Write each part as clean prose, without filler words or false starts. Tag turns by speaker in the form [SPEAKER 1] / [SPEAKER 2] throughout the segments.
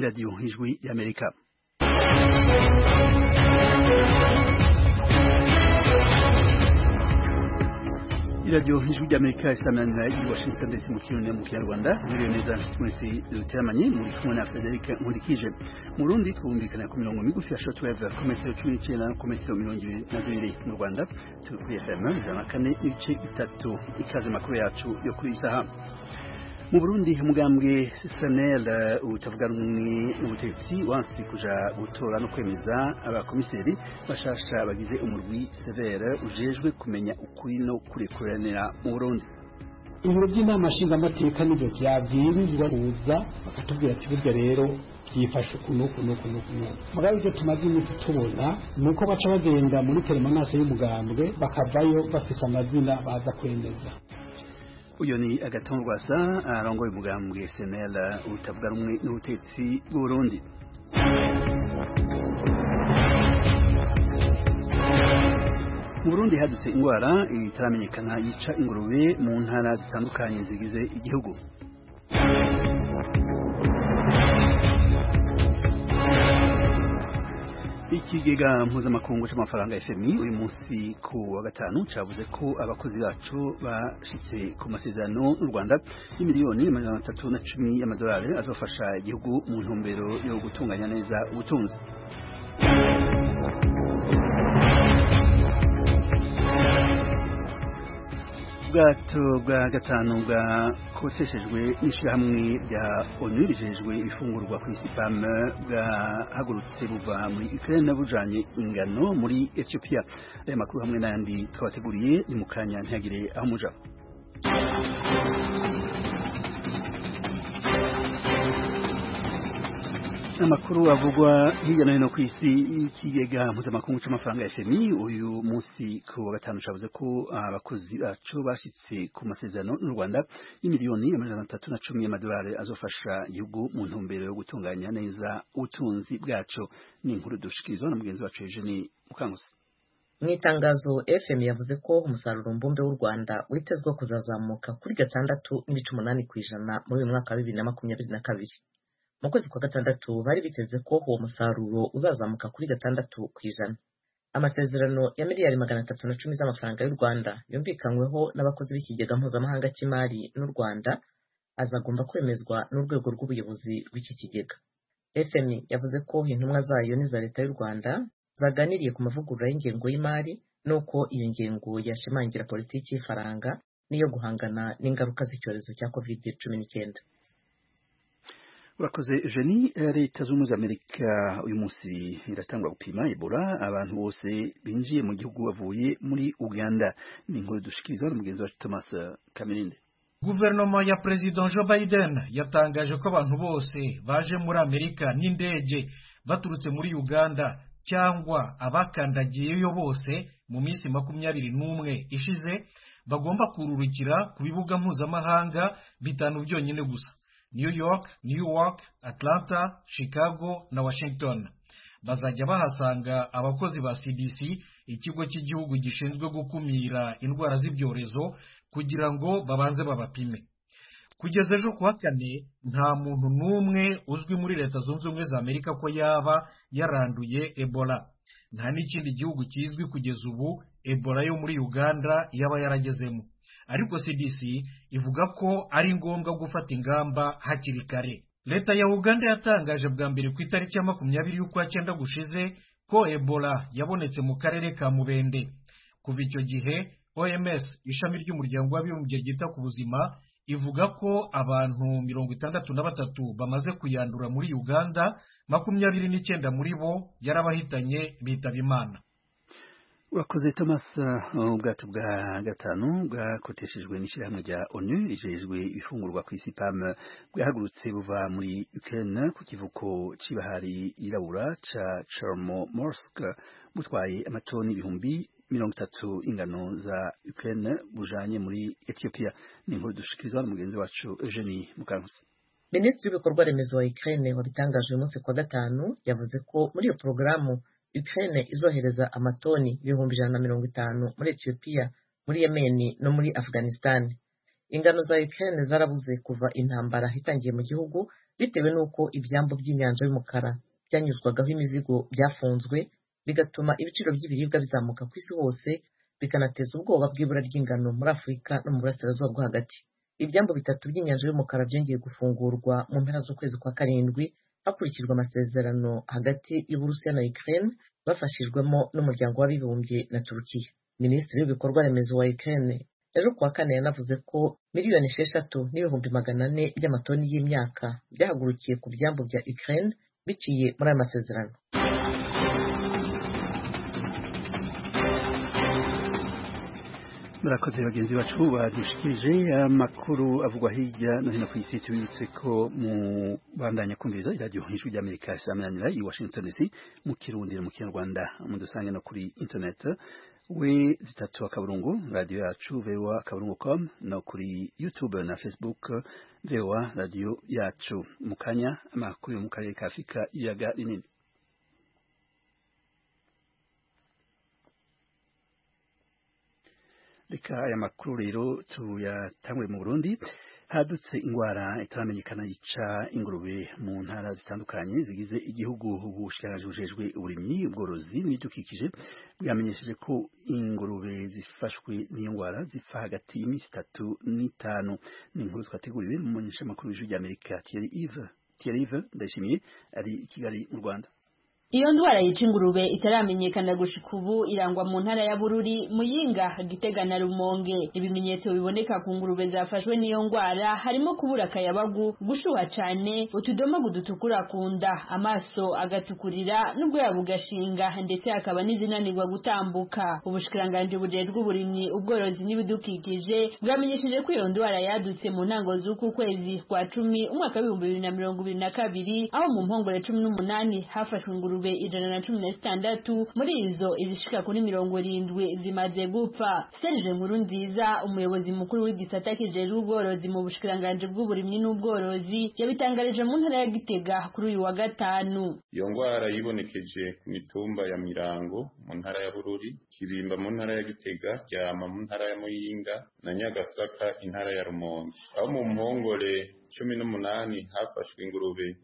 [SPEAKER 1] Radio Ijwi y'Amerika. Radio Ijwi y'Amerika isamana i Washington DC mu Kinyarwanda muri neza twese duteramanye muri kumwe na Frederic Nkurikije. Mu Burundi twumvikana ku mirongo migufi ya shortwave ku metero 19 na ku metero 22 mu Rwanda turi kuri FM 4.3 ikaze makuru yacu yo kuri isaha. Mu Burundi umugambwe SNL utavuga rumwe n'ubutegetsi wansi kuja gutora no kwemeza abakomiseri bashasha bagize umurwi severe ujejwe kumenya ukuri no kurekuranira mu Burundi.
[SPEAKER 2] Ibiro by'inama nshingamateka nivyo vyavyirizwa kuza bakatubwira ati burya rero byifashe kunuko mugabe ivyo tumaze iminsi tubona nuko baca bagenda muri teremanase y'umugambwe bakavayo bafise amazina baza kwemeza.
[SPEAKER 1] Uyo ni Agathon Rwasa arongoye umugambwe SNL utavuga rumwe n'ubutegetsi bw'u Burundi. Mu Burundi hadutse ingwara itaramenyekana yica ingurube mu ntara zitandukanye zigize igihugu. Ikigega mpuzamakungu c'amafaranga FMI uyu munsi ku wa gatanu cavuze ko abakozi bacu bashitse ku masezerano n'u Rwanda y'imiliyoni 310 y'amadolari azofasha igihugu mu ntumbero yo gutunganya neza ubutunzi. Ubwato bwa gatanu bwakoteshejwe n'ishirahamwe rya ONU rijejwe ibifungurwa ku isi PAM bwahagurutse buva muri Ukraine bujanye ingano muri Ethiopia. Aya makuru hamwe n'ayandi twabateguriye ni mu kanya ntihagire aho muja. Amakuru avugwa hirya no hino ku isi. Ikigega mpuzamakungu c'amafaranga FMI uyu munsi ku wa gatanu cavuze ko abakozi bacu bashitse ku masezerano n'u Rwanda y'imiliyoni 310 y'amadolari azofasha igihugu mu ntumbero yo gutunganya neza ubutunzi bwacu. Ni inkuru dushikirizwa na mugenzi wacu Eugenie Mukangusi.
[SPEAKER 3] Mu itangazo FMI yavuze ko umusaruro mbumbe w'u Rwanda witezwe kuzazamuka kuri 6.8% muri uyu mwaka wa 2022. Mu kwezi kwa gatandatu bari biteze ko uwo musaruro uzazamuka kuri 6%. Amasezerano ya miliyari 310 z'amafaranga y'u Rwanda yumvikanyweho n'abakozi b'ikigega mpuzamahanga cy'imari n'u Rwanda azagomba kwemezwa n'urwego rw'ubuyobozi rw'iki kigega. FMI yavuze ko intumwa zayo n'iza leta y'u Rwanda zaganiriye ku mavugurura y'ingengo y'imari nuko iyo ngengo yashimangira politiki y'ifaranga niyo guhangana n'ingaruka z'icyorezo cya COVID-19.
[SPEAKER 1] Urakoze Eugenie. Leta z'Ubumwe z'Amerika uyu munsi iratangwa gupima Ebola abantu bose binjiye mu gihugu bavuye muri Uganda. Ni inkuru dushikirizwa na mugenzi wacu Thomas Kamirinde.
[SPEAKER 4] Guverinoma ya President Joe Biden yatangaje ko abantu bose baje muri Amerika n'indege baturutse muri Uganda cyangwa abakandagiyeyo bose mu minsi 21 ishize bagomba kururukira ku bibuga mpuzamahanga bitanu byonyine gusa: New York, Newark, Atlanta, Chicago na Washington. Bazajya bahasanga abakozi ba CDC, ikigo cy'igihugu gishinzwe gukumira indwara z'ibyorezo, kugira ngo babanze babapime. Kugeza ejo kuwa kane nta muntu n'umwe uzwi muri Leta Zunze Ubumwe za Amerika ko yaba yaranduye Ebola. Nta n'ikindi gihugu kizwi kugeza ubu Ebola yo muri Uganda yaba yaragezemo. Ariko CDC ivuga ko ari ngombwa gufata ingamba hakiri kare. Leta ya Uganda yatangaje bwa mbere ku itariki ya 20 y'ukwa cyenda gushize ko Ebola yabonetse mu karere ka Mubende. Kuva icyo gihe OMS ishami ry'umuryango w'abibumbye ryita ku buzima ivuga ko abantu 63 bamaze kuyandura muri Uganda, 29 muri bo yarabahitanye bitaba Imana.
[SPEAKER 1] Urakoze Thomas. Ubwato bwa gatanu bwakoteshejwe n'ishirahamwe rya ONU rijejwe ifungurwa ku isi PAM bwahagurutse buva muri Ukraine ku kivuko c'ibahari irabura ca Chornomorsk butwaye amatoni ibihumbi 30 ingano za Ukraine bujanye muri Ethiopia. Ni inkuru dushikirizwa na mugenzi wacu Eugenie Mukangusi.
[SPEAKER 3] Minisitiri w'ibikorwa remezo wa Ukraine wabitangaje uyu munsi kwa gatanu yavuze ko muri iyo porogaramu Ukraine izohereza amatoni 150 muri Ethiopia, muri Yemen no muri Afghanistan. ingano za Ukraine zarabuze kuva intambara itangiye mu gihugu bitewe n'uko ibyambu by'inyanja y'umukara byanyuzwagaho imizigo byafunzwe bigatuma ibiciro by'ibiribwa bizamuka ku isi hose bikanateza ubwoba bw'ibura ry'ingano muri Afurika no mu burasirazuba bwo hagati. Ibyambu bitatu by'inyanja y'umukara byongeye gufungurwa mu mpera z'ukwezi kwa karindwi hakurikijwe amasezerano hagati y'Uburusiya na Ukraine bafashijwemo n'umuryango w'abibumbye na Turukiya. Minisitiri w'ibikorwa remezo wa Ukraine ejo kuwa kane yanavuze ko 6,400,000 by'amatoni y'imyaka byahagurukiye ku byambu bya Ukraine biciye muri aya masezerano.
[SPEAKER 1] murakoze bagenzi bacu badushikirije amakuru avugwa hirya no hino ku isi. Tubibutse ko mu bandanya kumviriza iradiyo Ijwi ry'Amerika isamanira i Washington DC mu Kirundi no mu Kinyarwanda, mudusange no kuri internet we3 radio yacu voa.com no kuri YouTube na Facebook voa radio yacu. Mukanya amakuru yo mu karere ka Afurika ibiyaga binini. Reka aya makuru rero tuyatangwe mu Burundi. Hadutse ingwara itaramenyekana yica ingurube mu ntara zitandukanye zigize igihugu. Ubushikiranganji bujejwe uburimyi, ubworozi n'ibidukikije bwamenyesheje ko ingurube zifashwe n'iyo ngwara zipfa hagati y'iminsi 3 n'5. Ni inkuru twateguriwe mu menyeshamakuru w'Ijwi ry'Amerika Thierry Yves Ndayishimiye ari i Kigali mu Rwanda.
[SPEAKER 5] Iyo ndwara yica ingurube itaramenyekana gushika ubu irangwa mu ntara ya Bururi, Muyinga, Gitega na Rumonge. Ibimenyetso biboneka ku ngurube zafashwe n'iyo ndwara harimo kubura akayabagu, gushuha cane, utudomagu dutukura kunda, amaso agatukurira n'ubwoya bugashinga, ndetse hakaba n'izinanirwa gutambuka. Ubushikiranganji bujejwe uburimyi, ubworozi n'ibidukikije bwamenyesheje ko iyo ndwara yadutse mu ntango z'uku kwezi kwa 10 umwaka wa 2022, aho mu mpongore 18 hafashwe ingurube 116, muri izo izishika kuri 70 zimaze gupfa. Serge Nkurunziza, umuyobozi mukuru w'igisata kijejwe ubworozi mu bushikiranganji bw'uburimyi n'ubworozi, yabitangarije mu ntara ya Gitega kuri uyu wa gatanu.
[SPEAKER 6] Iyo ngwara yibonekeje ku mitumba ya Mirango mu ntara ya Bururi, Kibimba mu ntara ya Gitega, Ryama mu ntara ya Muyinga na Nyagasaka intara ya Rumonge. Aho mu mpongore 18 hafashwe ingurube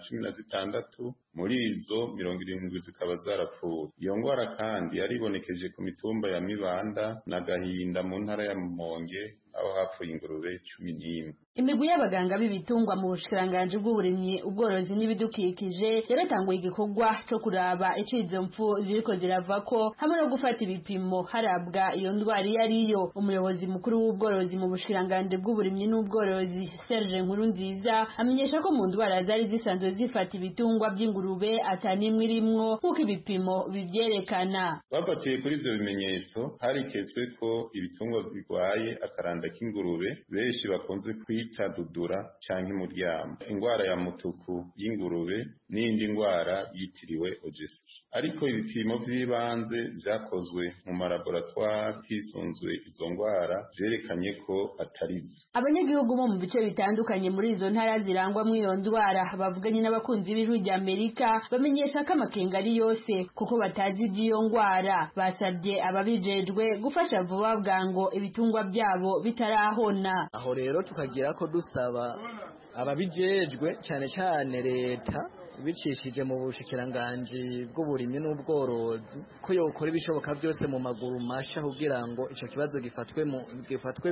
[SPEAKER 6] 116, muri izo 70 zikaba zarapfuye. Iyo ngwara kandi yaribonekeje ku mitumba ya Mibanda na Gahinda mu ntara ya Rumonge, aho hapfuye ingurube 11.
[SPEAKER 5] Imigwi y'abaganga b'ibitungwa mu bushikiranganji bw'uburimyi, ubworozi n'ibidukikije yaratanguye igikorwa cyo kuraba icizo mpfu ziriko ziravako hamwe no gufata ibipimo harabwa iyo ndwara yariyo. Umuyobozi mukuru w'ubworozi mu bushikiranganji bw'uburimyi n'ubworozi, Serge Nkurunziza, amenyesha ko mu ndwara zari zisanzwe zifata ibitungwa by'ingurube atanimwe irimwo kuko ibipimo bivyerekana.
[SPEAKER 6] Bafatiye kuri ivyo bimenyetso harikezwe ko ibitungwa zirwaye akaranda k'ingurube benshi bakunze kwita dudura canke muryamo, ingwara ya mutuku y'ingurube n'indi ngwara yitiriwe ojeski. Ariko ibipimo vy'ibanze vyakozwe mu malaboratoire hisunzwe izo ngwara vyerekanye ko atarizo.
[SPEAKER 5] Abanyagihugu bo mu bice bitandukanye muri izo ntara zirangwa mu iyo ndwara bavuganye n'abakunzi b'Ijwi ry'Amerika bamenyesha ko amakenga ari yose kuko batazi iby'iyo ngwara. Basabye ababijejwe gufasha vuba bwango ibitungwa byabo bitarahona.
[SPEAKER 7] Aho rero tukagira ko dusaba ababijejwe cyane cyane leta bicishije mu bushikiranganji bw'uburimyi n'ubworozi ko yokora ibishoboka byose mu maguru masha kugira ngo ico kibazo gifatwe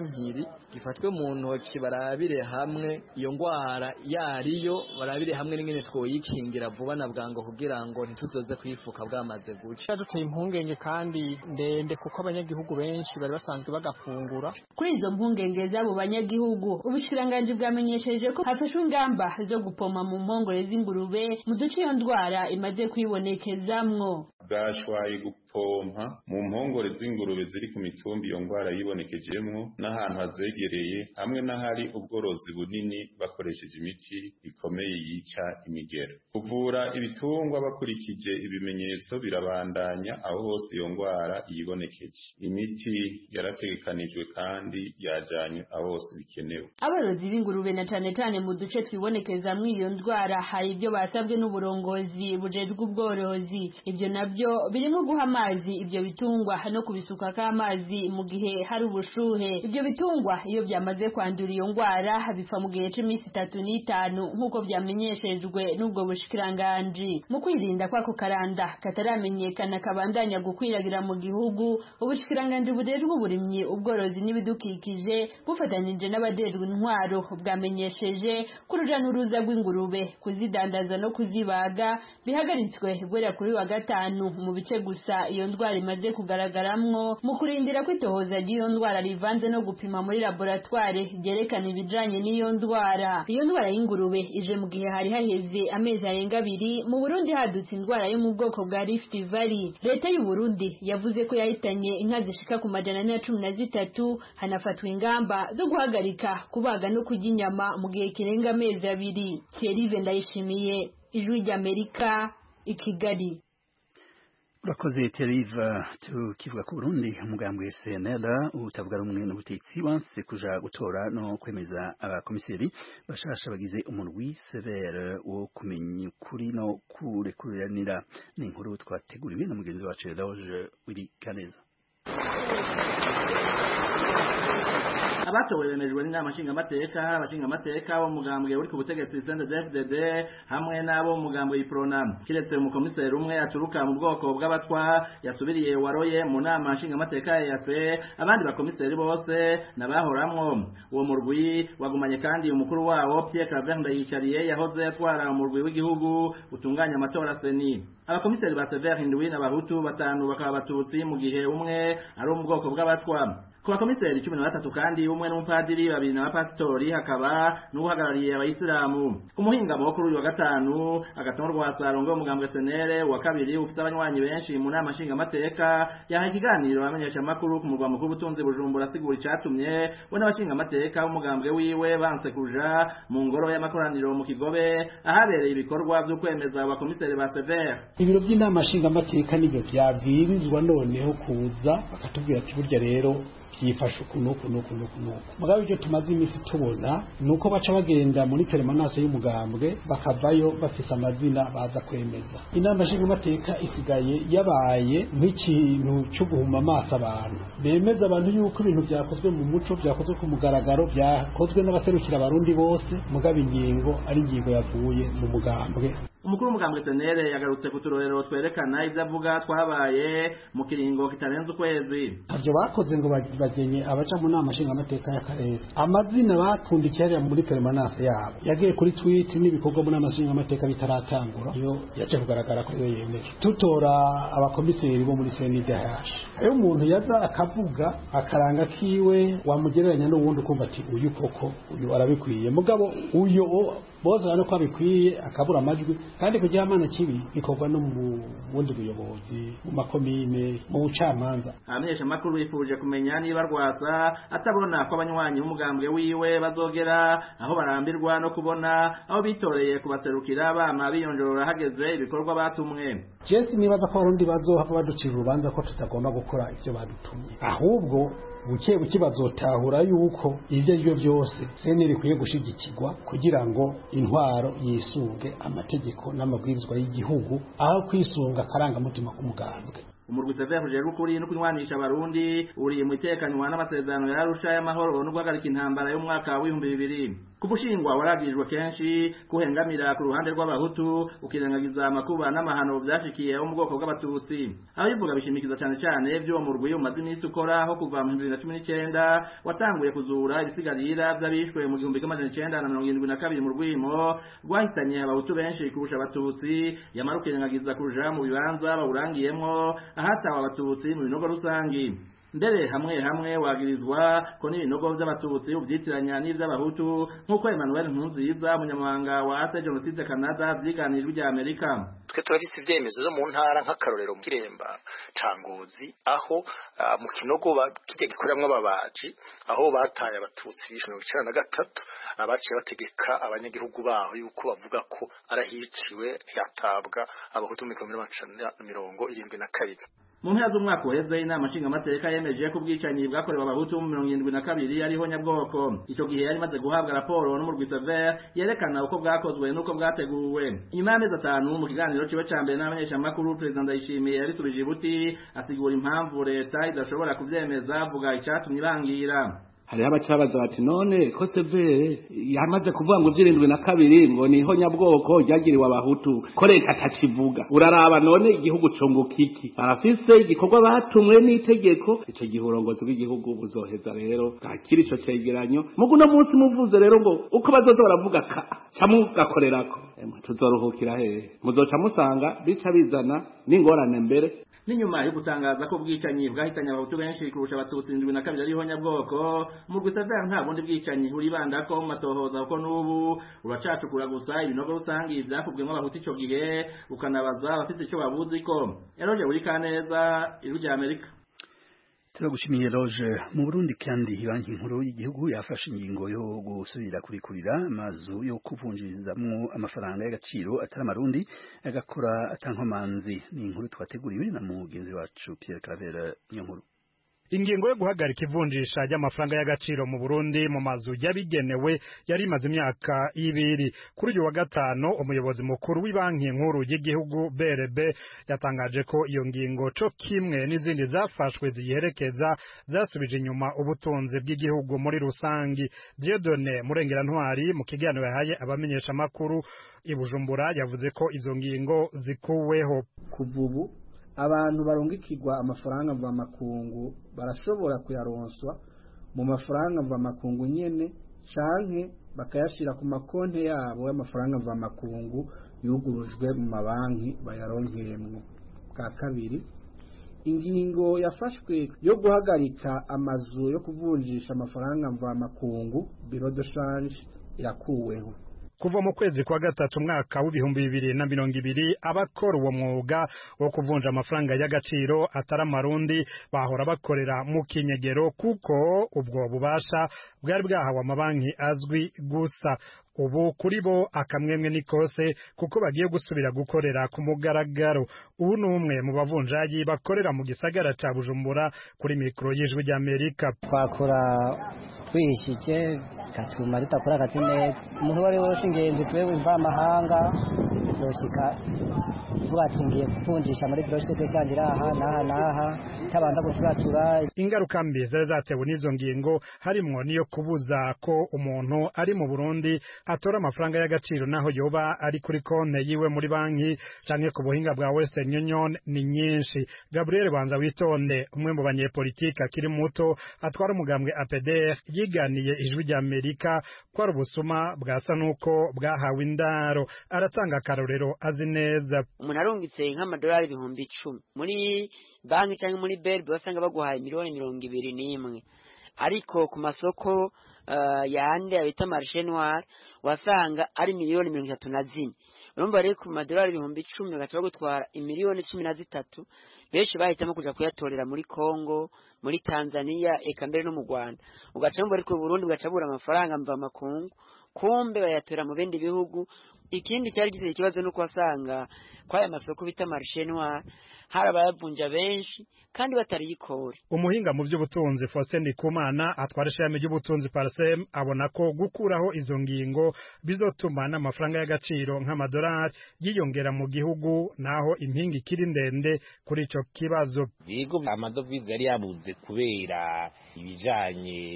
[SPEAKER 7] mu ntoki, barabire hamwe iyo ngwara yariyo, barabire hamwe n'ingene twoyikingira vuba na bwango kugira ngo ntituzoze kwifuka bwamaze guca.
[SPEAKER 2] Duteye impungenge kandi ndende kuko abanyagihugu benshi bari basanzwe bagafungura.
[SPEAKER 5] Kuri izo mpungenge z'abo banyagihugu, ubushikiranganji bwamenyesheje ko hafashwe ingamba zo gupoma mu mpongore z'ingurube mu duce iyo ndwara imaze kwibonekezamwo.
[SPEAKER 6] Bwashwaye gupompa mu mpongore z'ingurube ziri ku mitumba iyo ngwara yibonekejemwo n'ahantu hazegereye hamwe n'ahari ubworozi bunini bakoresheje imiti ikomeye yica imigera. Kuvura ibitungwa bakurikije ibimenyetso birabandanya aho hose iyo ngwara yibonekeje. Imiti yarategekanijwe kandi yajanywe aho hose bikenewe.
[SPEAKER 5] Aborozi b'ingurube na cane cane mu duce twibonekezamwo iyo ndwara hari ibyo basabwe n'uburongozi bujejwe ubworozi. Ibyo navyo ivyo birimo guha amazi ibyo bitungwa no kubisukako amazi mu gihe hari ubushuhe. Ibyo bitungwa iyo byamaze kwandura iyo ngwara bipfa mu gihe c'imisi 3 n'itanu nk'uko vyamenyeshejwe n'ubwo bushikiranganji. Mu kwirinda kwako karanda kataramenyekana kabandanya gukwiragira mu gihugu, ubushikiranganji bujejwe uburimyi, ubworozi n'ibidukikije bufatanije n'abajejwe intwaro bwamenyesheje ko uruja n'uruza rw'ingurube kuzidandaza no kuzibaga bihagaritswe guhera kuri wa gatanu mu bice gusa iyo ndwara imaze kugaragaramwo, mu kurindira ko itohoza ry'iyo ndwara rivanze no gupima muri laboratoire ryerekana ibijanye n'iyo ndwara. Iyo ndwara y'ingurube ije mu gihe hari haheze amezi arenga 2 mu Burundi hadutse indwara yo mu bwoko bwa Rift Valley. Leta y'u Burundi yavuze ko yahitanye inka zishika ku 413, hanafatwa ingamba zo guhagarika kubaga no kurya inyama mu gihe kirenga amezi 2. Thierry Ndayishimiye, Ijwi ry'Amerika, i Kigali.
[SPEAKER 1] Urakoze Thierry. Tukivuga ku Burundi, umugambwe CNL utavuga rumwe n'ubutegetsi wanse kuja gutora no kwemeza abakomiseri bashasha bagize umurwi severe wo kumenya ukuri no kurekuriranira. Ni inkuru twateguriwe na mugenzi wacu Roger Wirikaneza.
[SPEAKER 8] Abatowe bemejwe n'inama nshingamateka, abashingamateka bo mugambwe uri ku butegetsi CNDD-FDD hamwe n'abo mugambwe Iprona. Kiretse umukomiseri umwe aturuka mu bwoko bw'abatwa yasubiriye waroye mu nama nshingamateka ya abandi bakomiseri bose nabahoramwo. Uwo murwi wagumanye kandi umukuru wawo Pierre Claver Ndayicariye yahoze atwara umurwi w'igihugu utunganya amatora seni. Abakomiseri ba Severe indwi n'abahutu 5 bakaba batutsi mu gihe umwe ari mu bwoko bw'abatwa. Ku bakomiseri 13 kandi umwe n'umupadiri 2 n'abapastori hakaba n'uhagarariye abayisilamu. Ku muhingamo wo kuri uyu wa gatanu agatongo rwa Sarongo umugambwe senere wa kabiri ufite abanywanyi benshi mu nama nshingamateka yaha ikiganiro abamenyesha amakuru ku murwa mukuru w'ubutunzi Bujumbura asigura icatumye we n'abashingamateka b'umugambwe wiwe banse kuja mu ngoro y'amakoraniro mu Kigobe ahabereye ibikorwa byo kwemeza abakomiseri ba Severe.
[SPEAKER 2] Ibiro by'inama nshingamateka nibyo byabwirizwa noneho kuza bakatubwira ati burya rero yifashe kunuko mugabe ibyo tumaze imisi tubona nuko baca bagenda muri permanence y'umugambwe bakavayo bafise amazina baza kwemeza. Inama nshingamateka isigaye yabaye nk'ikintu cyo guhuma amaso abantu, bemeza abantu yuko ibintu byakozwe mu muco, byakozwe ku mugaragaro, byakozwe n'abaserukira abarundi bose, mugabe ingingo ari ingingo yavuye mu mugambwe.
[SPEAKER 8] Umukuru w'umugambwe senere yagarutse ku turorero twerekana ibyo avuga twabaye mu kiringo kitarenze ukwezi.
[SPEAKER 2] Ivyo bakoze ngo bagenye abaca mu nama nshingamateka y'akarere, amazina bakundikiye muri permanence yabo yagiye kuri tweet n'ibikorwa mu nama nshingamateka bitaratangura, iyo yaje kugaragara ko yemeje. Tutora abakomiseri bo muri CNDH, ayo umuntu yaza akavuga akaranga kiwe wamugereranya n'uwundi ukumva ati uyu koko uyu arabikwiye, mugabo uyo boza no kwabikwiye akabura amajwi, kandi kugira amana kibi bikorwa no mu bundi buyobozi mu makomine mu bucamanza.
[SPEAKER 8] Abamenyesha makuru bifuje kumenya niba Rwasa atabona ko abanywanyi b'umugambwe wiwe bazogera aho barambirwa no kubona aho bitoreye kubaserukira bama biyonjorora hageze ibikorwa batumwe.
[SPEAKER 2] Jesi nibaza ko abarundi bazohava baducira urubanza ko tutagomba gukora ivyo badutumye, ahubwo buke bazotahura yuko ivyo arivyo byose seneri kuye gushigikirwa kugira ngo intwaro yisunge amategeko n'amabwirizwa y'igihugu aho kwisunga karanga mutima k'umugambwe.
[SPEAKER 8] Umurwi Severe uje rukuri no kunywanisha abarundi uri mu itekanywa n'amasezerano ya Arusha y'amahoro no guhagarika intambara y'umwaka wa 2000. Kubushingwa waragijwe kenshi kuhengamira ku ruhande rw'abahutu ukirengagiza amakuba n'amahano byashikiye mu bwoko bw'abatutsi. Abivuga bishimikiza cyane cyane byo mu rugwi umaze iminsi ukora aho kuva mu 2019 watanguye kuzura ibisigarira by'abishwe mu 1972 mu rwimo rwahitanye abahutu benshi kurusha abatutsi, yamara ukirengagiza kuja mu bibanza bawurangiyemo ahatawa abatutsi mu binogo rusangi. Mbere hamwe wagirizwa ko n'ibinogo by'abatutsi ubyitiranya n'ivy'abahutu nk'uko Emmanuel Nkunziza umunyamabanga wa Ate Genocide Canada vyiganijwe rya Amerika.
[SPEAKER 9] Twe turafise ivyemezo zo mu ntara nk'akarorero mu Kiremba Cangozi aho mu kinogo kijye gikoramwe ababaji aho bataye abatutsi 1993 abaciye bategeka abanyagihugu baho yuko bavuga ko arahiciwe yatabwa abahutu mu 1972.
[SPEAKER 8] mu mpera z'umwaka uheze inama nshingamateka yemeje ko ubwicanyi bwakorewe abahutu mu 1972 ariho nyabwoko ico gihe yari maze guhabwa raporo n'umurwi Sever yerekana uko bwakozwe n'uko bwateguwe inyuma y'amezi 5 mu kiganiro ciwe ca mbere n'abamenyeshamakuru Perezida Ndayishimiye yarisubije ibuti asigura impamvu leta idashobora kuvyemeza avuga icatumye ibangira.
[SPEAKER 10] Hariho abacabaza bati none ko Severe yamaze kuvuga ngo 72 ngo niho nyabwoko ryagiriwe abahutu ko leta atakivuga uraraba none igihugu conguka iki barafise igikorwa batumwe n'itegeko ico gihurongozi bw'igihugu buzoheza rero bwakira ico cegeranyo mugu no munsi muvuze rero ngo uko bazoza baravuga camugakorerako tuzoruhukira hehe muzoca musanga bica bizana n'ingorane mbere.
[SPEAKER 8] Ninyuma yo gutangaza ko bwicanyi bwahitanye abahutu benshi kurusha abatutsi 72 ariho nyabwoko mu Rwisavera nta bundi bwicanyi buribanda ko matohoza uko n'ubu uracacukura gusa ibinogo rusangi ivyakubwemo abahutu ico gihe ukanabaza abafite ico babuzi ko Eroje buri kaneza iruje Amerika.
[SPEAKER 1] Turagushimiye Roje. Mu Burundi kandi banki nkuru y'igihugu yafashe ingingo yo gusubira kurikurira amazu yo kuvunjirizamwo amafaranga y'agaciro atari amarundi agakora atankomanzi. Ni inkuru twateguriwe na mugenzi wacu Pierre Claver Nyonkuru.
[SPEAKER 11] Ingingo yo guhagarika ivunjisha ry'amafaranga y'agaciro mu Burundi mu mazu yabigenewe yari imaze imyaka 2. Kuri uyu wa gatano umuyobozi mukuru w'ibanki nkuru y'igihugu BRB yatangaje ko iyo ngingo co kimwe n'izindi zafashwe ziyerekeza zasubije inyuma ubutunzi bw'igihugu muri rusangi. Dieudonné Murengerantwari mu kiganiro yahaye abamenyesha makuru i Bujumbura yavuze ko izo ngingo zikuweho.
[SPEAKER 2] Kuvubu abantu barungikirwa amafaranga mva makungu barashobora kuyaronswa mu mafaranga mva makungu nyene canke bakayashira ku makonte yabo y'amafaranga mva makungu yugurujwe mu mabanki bayaronkeyemwo. Bwa kabiri ingingo yafashwe yo guhagarika amazu yo kuvunjisha amafaranga mva makungu bureau de change irakuweho.
[SPEAKER 11] Kuva mu kwezi kwa gatatu mwaka w'2020 abakora uwo mwuga wo kuvunja amafaranga y'agaciro atari amarundi bahora bakorera mu kinyegero kuko ubwo bubasha bwari bwahawe amabanki azwi gusa. Ubu kuri bo akamwemwe nikose kuko bagiye gusubira gukorera ku mugaragaro. Ubu numwe mu bavunjayi bakorera mu gisagara ca Bujumbura kuri mikro y'Ijwi ry'Amerika.
[SPEAKER 12] Twakora twishike katuma ritakora katine umuntu wari wose ingenzi twewe mva mahanga toshika twatingiye kuvunjisha muri projet de change aha naha tabanda guturatura.
[SPEAKER 11] Ingaruka mbi zatewe n'izo ngingo harimwo niyo kubuza ko umuntu ari mu Burundi atora amafaranga y'agaciro naho yoba ari kuri konte yiwe muri banki canke ku buhinga bwa Western Union ni nyinshi. Gabriel Banza Witonde umwe mu banyepolitika akiri muto atwara umugambwe APDR yiganiye Ijwi ry'Amerika ko ari ubusuma bwasa nuko bwahawe indaro. Aratanga akarorero azi neza.
[SPEAKER 13] Umuntu arungitse nk'amadolari 10,000 muri banki canke muri BRB basanga baguhaye miliyoni 21 ariko ku masoko yande abita marché noir wasanga ari miliyoni 34. Urumva rero ku madolari 10,000 gacha gutwara imiliyoni 13 benshi bahitamo kuja kuyatorera muri Kongo muri Tanzania eka mbere no mu Rwanda ugaca mbo ariko Burundi ugacabura amafaranga mva makungu kumbe bayatora mu bindi bihugu. Ikindi cyari gize ikibazo nuko wasanga kwaya masoko bita marché noir harabayavunja benshi kandi batari yikore.
[SPEAKER 11] Umuhinga mu by'ubutunzi Faustin Ndikumana atwara ishami ry'ubutunzi Parsem abona ko gukuraho izo ngingo bizotuma n'amafaranga y'agaciro nk'amadolari yiyongera mu gihugu naho impinga ikiri ndende kuri ico kibazo.
[SPEAKER 14] Yego amadovize yari yabuze kubera ibijanye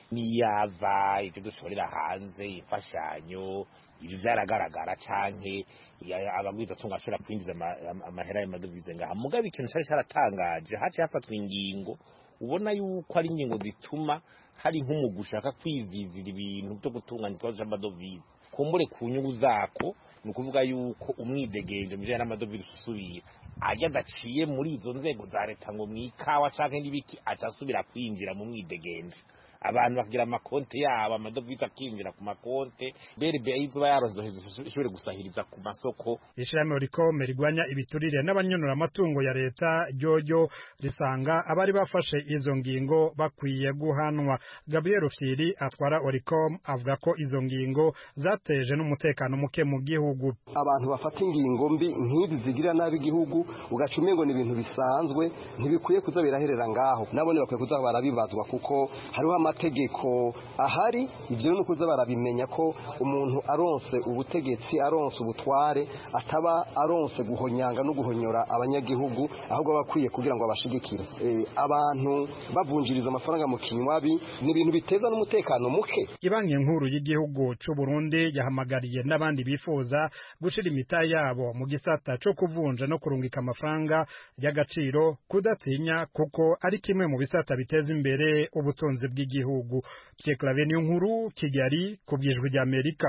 [SPEAKER 14] niyava ibyo dushorera hanze ifashanyo ibi byaragaragara canke abagwiza tunga ashobora kwinjiza amahera y'amadovize ngaha mugabe ikintu cyari cyaratangaje haje hafatwa ingingo ubona yuko ari ingingo zituma hari nk'umugu ushaka kwizizira ibintu byo gutunganya ikibazo cy'amadovize kumbure ku nyungu zako ni ukuvuga yuko umwidegenje mujanye n'amadovize usubira ajya adaciye muri izo nzego za leta ngo mwikawa canke n'ibiki acasubira kwinjira mu mwidegenje abantu bagira amakonte yabo amadovize akinjira ku makonte BRB izuba yarozoheza ishobore gusahiriza ku masoko.
[SPEAKER 11] Ishami rikome rigwanya ibiturire n'abanyonora amatungo ya leta ryoyo risanga abari bafashe izo ngingo bakwiye guhanwa. Gabriel Rufyiri atwara Oricom avuga ko izo ngingo zateje n'umutekano muke mu gihugu.
[SPEAKER 15] Abantu bafata ingingo mbi nk'izi zigira nabi igihugu ugacume ngo ni ibintu bisanzwe ntibikwiye kuza biraherera ngaho nabone bakwiye kuza barabibazwa kuko hariho amategeko ahari ivyo no kuza barabimenya ko umuntu aronse ubutegetsi aronse ubutware ataba aronse guhonyanga no guhonyora abanyagihugu ahubwo bakwiye kugira ngo abashigikire abantu bavunjiriza amafaranga mu kinywabi ni ibintu biteza n'umutekano muke.
[SPEAKER 11] Ibanki nkuru y'igihugu c'u Burundi yahamagariye n'abandi bifuza gushira imita yabo mu gisata cyo kuvunja no kurungika amafaranga y'agaciro kudatinya kuko ari kimwe mu bisata biteza imbere ubutunzi bw'igihugu. Pierre Claver Nkuru, Kigali, ku bw'Ijwi ry'Amerika.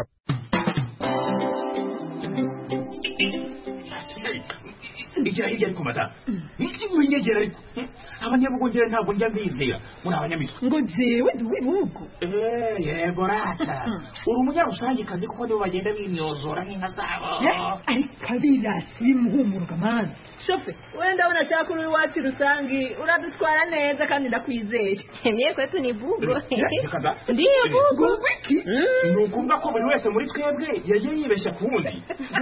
[SPEAKER 16] Igira hirya ariko madamu winyegera ariko abanyabugongera ntabwo njya mbizera muri abanyamitwe
[SPEAKER 17] ngo jewe nduwibugo
[SPEAKER 16] yego rata uri umunyarusangikazi kuko nibo bagenda bimyozora nk'inka zabo
[SPEAKER 17] ariko abirasi bimuhumuruka mani
[SPEAKER 5] shofe wenda unashaka uri wacu rusangi uradutwara neza kandi ndakwizeye niye kwetu ni bugo ndiye bugo
[SPEAKER 16] wiki ni ukuvuga ko buri wese muri twebwe yagiye yibeshya ku wundi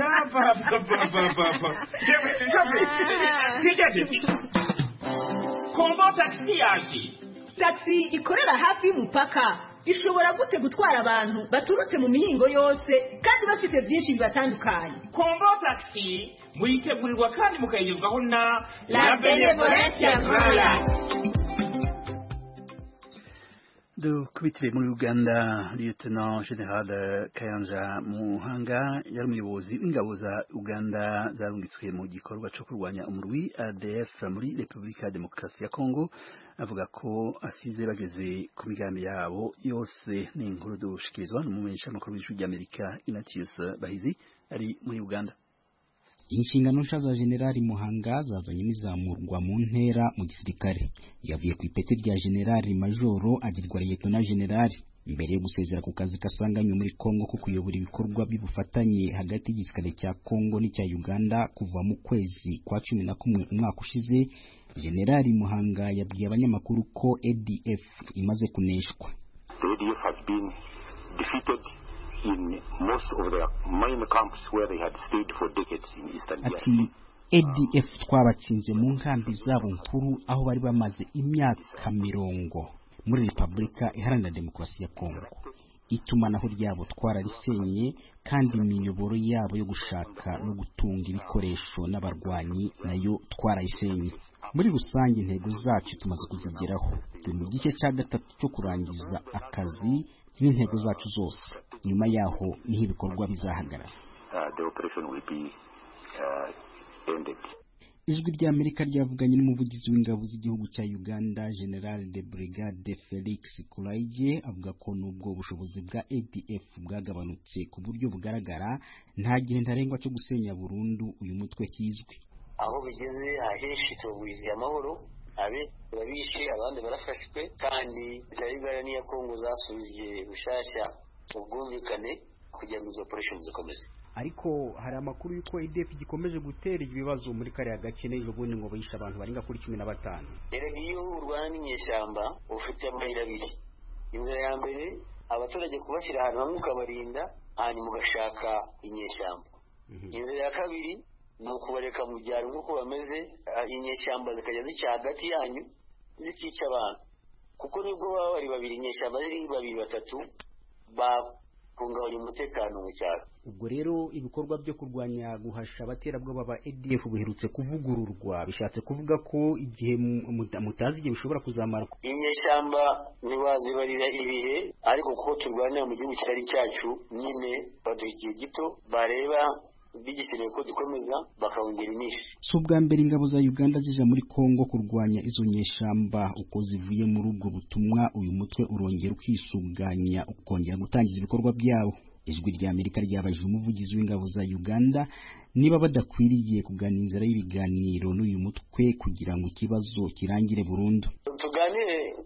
[SPEAKER 16] Kombo taxi yaje.
[SPEAKER 5] Taxi ikorera hafi y'umupaka ishobora gute gutwara abantu baturutse mu mihingo yose kandi bafite byinshi bibatandukanye.
[SPEAKER 16] Kombo taxi muyitegurirwa kandi mukayigezwaho na
[SPEAKER 5] La Benevolence Royal.
[SPEAKER 1] Dukubitire muri Uganda, Lieutenant General Kayanja Muhanga yari umuyobozi w'ingabo za Uganda zarungitswe mu gikorwa cyo kurwanya umurwi ADF muri Repubulika ya Demokarasi ya Kongo, avuga ko asize bageze ku migambi yabo yose. Ni inkuru dushikirizwa n'umumenyesha makuru w'Ijwi ry'Amerika Ignatius Bahizi ari muri Uganda.
[SPEAKER 18] Inshingano nsha za Generali Muhanga zazanye n'izamurwa mu ntera mu gisirikare. Yavuye ku ipeti rya Generali Majoro agirwa Lieutenant Generali mbere yo gusezera ku kazi kasanganywe muri Kongo ko kuyobora ibikorwa by'ubufatanye hagati y'igisirikare cya Kongo n'icya Uganda kuva mu kwezi kwa 11 umwaka ushize. Generali Muhanga yabwiye abanyamakuru ko ADF imaze kuneshwa.
[SPEAKER 19] The ADF has been defeated in most of the mine camps where they had stayed for decades in Eastern
[SPEAKER 18] DRC. ADF twabatsinze mu nkambi zabo nkuru aho bari bamaze imyaka 20 muri Repubulika Iharanira Demokarasi ya Kongo. Itumanaho ryabo twararisenye kandi imiyoboro yabo yo gushaka no gutunga ibikoresho n'abarwanyi nayo twarayisenye. Muri rusange intego zacu tumaze kuzigeraho. Turi mu gice cya gatatu cyo kurangiza akazi n'intego zacu zose. Nyuma yaho niho ibikorwa bizahagarara.
[SPEAKER 19] The operation will be ended.
[SPEAKER 18] Ijwi ry'Amerika ryavuganye n'umuvugizi w'ingabo z'igihugu cya Uganda General de Brigade Felix Kulaije avuga ko nubwo ubushobozi bwa ADF bwagabanutse ku buryo bugaragara nta gihe ntarengwa cyo gusenya burundu uyu mutwe kizwi.
[SPEAKER 20] Aho bigeze aheshi tubwiye amahoro abe turabishe abandi barafashwe kandi Uganda n'iya Kongo zasubije bushashya ubwumvikane kugira ngo izo operation zikomeze.
[SPEAKER 18] Ariko hari amakuru yuko ADF gikomeje gutera ibibazo muri kariya gace n'ejo bundi ngo bayisha abantu barenga kuri 15.
[SPEAKER 20] Erega iyo urwana n'inyeshyamba ufite amahirwe abiri. Inzira ya mbere abaturage kubashyira ahantu hamwe ukabarinda hanyuma ugashaka inyeshyamba. Inzira ya kabiri ni ukubareka mu byaro nk'uko bameze inyeshyamba zikajya zica hagati yanyu zikica abantu kuko nibwo baba bari babiri inyeshyamba ziri babiri batatu bakungabanya umutekano mu cyaro.
[SPEAKER 18] Ubwo rero ibikorwa byo kurwanya guhasha abaterabwoba ba ADF buherutse kuvugururwa bishatse kuvuga ko igihe mutazi igihe bishobora kuzamara.
[SPEAKER 20] Inyeshyamba ntibazibarira ibihe ariko kuko turwanira mu gihugu kitari cyacu nyine baduha igihe gito bareba bigikeneye ko dukomeza bakawongera iminsi.
[SPEAKER 18] Si ubwa mbere ingabo za Uganda zija muri Kongo kurwanya izo nyeshamba. Uko zivuye muri ubwo butumwa uyu mutwe urongera ukisuganya ukongera gutangiza ibikorwa byabo. Ijwi ry'Amerika ryabajije umuvugizi w'ingabo za Uganda niba badakwiriye kugana inzira y'ibiganiro n'uyu mutwe kugira ngo ikibazo kirangire burundu.
[SPEAKER 20] Tuganire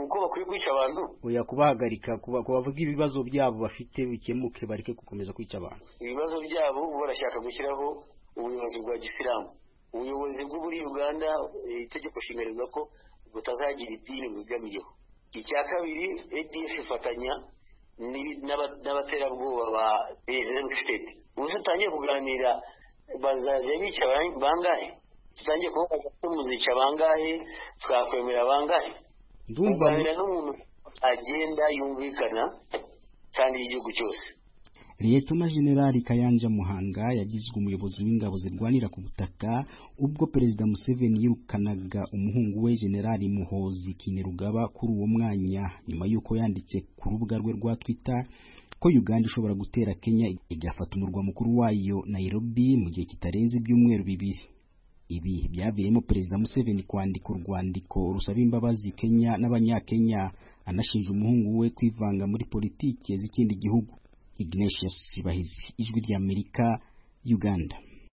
[SPEAKER 20] ko bakwiye kwica abantu
[SPEAKER 18] oya kubahagarika kubavuga ibibazo byabo bafite bikemuke bareke gukomeza kwica abantu
[SPEAKER 20] ibibazo byabo barashaka gushyiraho ubuyobozi bwa gisilamu ubuyobozi bwo muri Uganda itegeko nshinga rivuga ko butazagira idini bugamiyeho icya kabiri ADF ifatanya n'abaterabwoba ba Islamic State ubutangiye kuganira bazaje bica bangahe tutangiye kuvuga ko muzica bangahe twakwemera bangahe ndumva n'umuntu agenda yumvikana kandi igihugu cyose
[SPEAKER 18] Liyetona Generali Kayanja Muhanga yagizwe umuyobozi w'ingabo zirwanira ku butaka ubwo Perezida Museveni yirukanaga umuhungu we Generali Muhozi Kainerugaba kuri uwo mwanya nyuma yuko yanditse ku rubuga rwe rwa Twitter ko Uganda ishobora gutera Kenya igafata umurwa mukuru wayo Nairobi mu gihe kitarenze ibyumweru bibiri. Ibi byaviremo Perezida Museveni kwandika urwandiko rusaba imbabazi Kenya n'abanyakenya anashinja umuhungu we kwivanga muri politike z'ikindi gihugu. Ignatius Sibahizi, Ijwi ry'Amerika, Uganda.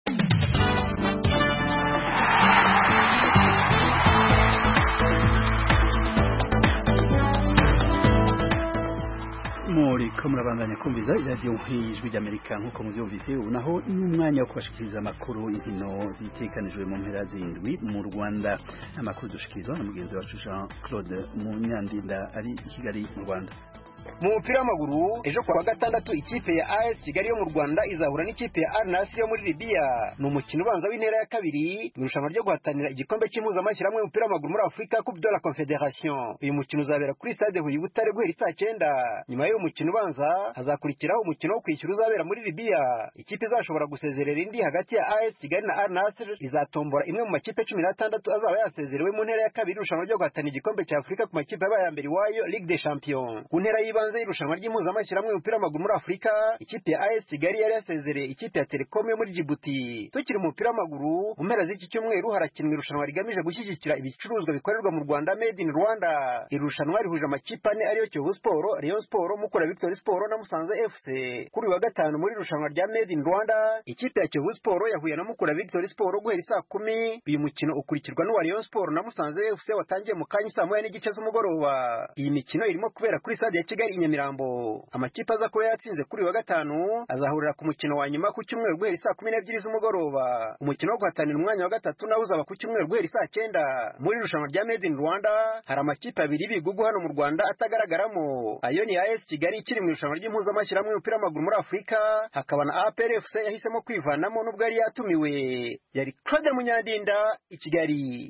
[SPEAKER 1] muri ko murabandanya kumviza radio Ijwi ry'Amerika nkuko muvyumvise ubu naho n'umwanya wo kubashikiriza amakuru inkino zitekanijwe mu mpera z'indwi mu Rwanda amakuru dushikirizwa na mugenzi wacu Jean Claude Munyandinda ari i Kigali mu Rwanda.
[SPEAKER 21] Mu mupira w'amaguru ejo kwa gatandatu ikipe ya AS Kigali yo mu Rwanda izahura n'ikipe ya Al Nassr yo muri Libya. Ni umukino ubanza w'intera ya kabiri mu irushanwa ryo guhatanira igikombe cy'impuzamashyirahamwe y'umupira w'amaguru muri Afurika Coupe de la Confédération. Uyu mukino uzabera kuri Stade Huye Butare guhera saa 9. Nyuma y'uyu mukino ubanza hazakurikiraho umukino wo kwishyura uzabera muri Libya. Ikipe izashobora gusezerera indi hagati ya AS Kigali na Al Nassr izatombora imwe mu makipe 16 azaba yasezerewe mu ntera ya kabiri irushanwa ryo guhatanira igikombe cya Afurika ku makipe yabaye ya mbere wayo Ligue des Champions. Ku ntera ibanze irushanwa ry'impuzamashyirahamwe y'umupira w'amaguru muri Afurika ikipe ya AS Kigali yari yasezereye ikipe ya Telecom yo muri Djibouti. Tukiri mu mupira w'amaguru mu mpera z'iki cyumweru harakinwa irushanwa rigamije gushyigikira ibicuruzwa bikorerwa mu Rwanda Made in Rwanda. Irushanwa rihuje amakipe ane ariyo Kiyovu Sport, Rayon Sport, Mukura Victory Sport na Musanze FC. Kuri wa gatanu muri irushanwa rya Made in Rwanda ikipe ya Kiyovu Sport yahuye na Mukura Victory Sport guhera saa 10. Uyu mukino ukurikirwa n'uwa Rayon Sport na Musanze FC watangiye mu kanya saa 9:30 z'umugoroba. Iyi mikino irimo kubera kuri stade ya Kigali i Nyamirambo. Amakipe aza kuba yatsinze kuri wa gatanu azahurira ku mukino wa nyuma ku cyumweru guhera saa 12 z'umugoroba. Umukino wo guhatanira umwanya wa gatatu nawo uzaba ku cyumweru guhera saa 9. Muri irushanwa rya Made in Rwanda hari amakipe abiri bigugu hano mu Rwanda atagaragaramo. Ayo ni AS Kigali ikiri mu irushanwa ry'impuzamashyirahamwe y'umupira w'amaguru muri Afurika, hakaba na APR FC yahisemo kwivanamo n'ubwo yari yatumiwe. Yari Claude Munyandinda i Kigali.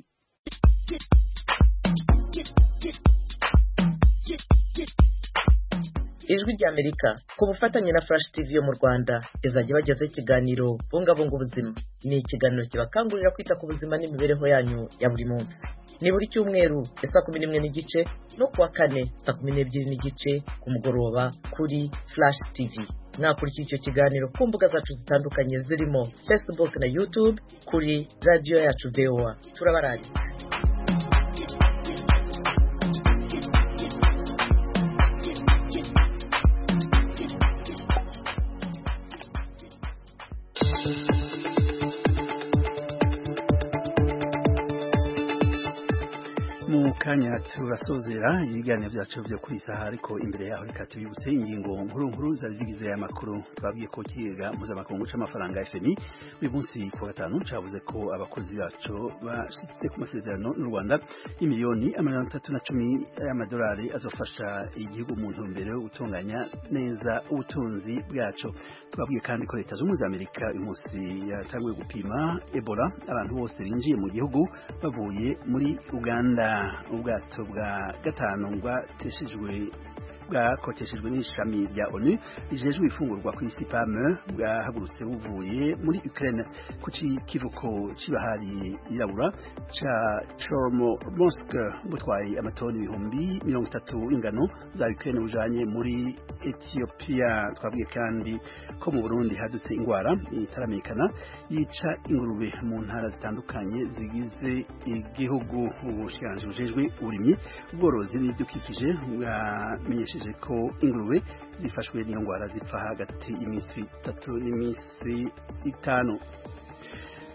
[SPEAKER 3] Ijwi ry'Amerika ku bufatanye na Flash TV yo mu Rwanda izajya bagezaho ikiganiro bungabunga ubuzima. Ni ikiganiro kibakangurira kwita ku buzima n'imibereho yanyu ya buri munsi. Ni buri cyumweru saa 11:30 no kuwa kane saa 12:30 ku mugoroba kuri Flash TV. Mwakurikira icyo kiganiro ku mbuga zacu zitandukanye zirimo Facebook na YouTube kuri radio yacu VOA. Turabarangitse.
[SPEAKER 1] kanya turasozera ibiganiro byacu byo kuri saha ariko imbere yaho reka tubibutse ingingo nkuru zari zigize aya makuru twabwiye ko kiga mpuzamakungu c'amafaranga FMI uyu munsi ku gatanu cavuze ko abakozi bacu bashitse ku masezerano n'u Rwanda y'imiliyoni 310 y'amadolari azofasha igihugu mu ntumbero yo gutunganya neza ubutunzi bwacu. Twabwiye kandi ko leta z'Ubumwe za Amerika uyu munsi yatanguye gupima Ebola abantu bose binjiye mu gihugu bavuye muri Uganda. Ubwato bwa gatanu bwakoteshejwe n'ishami rya ONU rijejwe ifungurwa ku isi PAM bwahagurutse buvuye muri Ukraine ku kivuko c'ibahari yirabura ca Chornomorsk butwaye amatoni ibihumbi 30 ingano za Ukraine bujanye muri Ethiopia. Twabwiye kandi ko mu Burundi hadutse ingwara itaramenyekana yica ingurube mu ntara zitandukanye zigize igihugu. Ubushikiranganji bujejwe uburimyi ubworozi n'ibidukikije bwamenyesheje ko ingurube zifashwe n'iyo ngwara zipfa hagati y'iminsi 3 n'iminsi 5.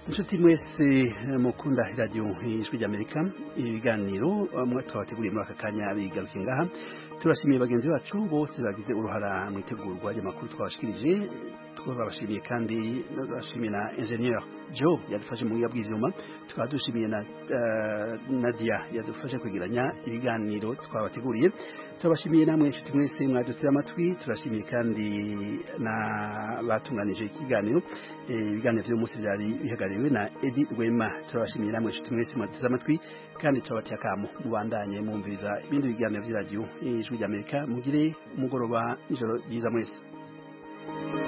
[SPEAKER 1] inshuti mwese mukunda radio ijwi ry'Amerika ibiganiro twabateguriye muri aka kanya bigaruke ngaha turashimiye bagenzi bacu bose bagize uruhara mu itegurwa ry'amakuru twabashikirije twabashimiye kandi turashimiye na engineer Joe yadufashe mu bw'ivyuma twadushimiye na Nadia yadufashe kwigiranya ibiganiro twabateguriye turabashimiye namwe inshuti mwese mwadutse amatwi turashimiye kandi na batunganije ikiganiro ibiganiro by'umunsi byari bihagariwe na Edi Wema turabashimiye namwe inshuti mwese mwadutse amatwi kandi turabatya kamo mubandanye mumviriza ibindi biganiro by'iradio ijwi ry'Amerika mugire umugoroba ijoro ryiza mwese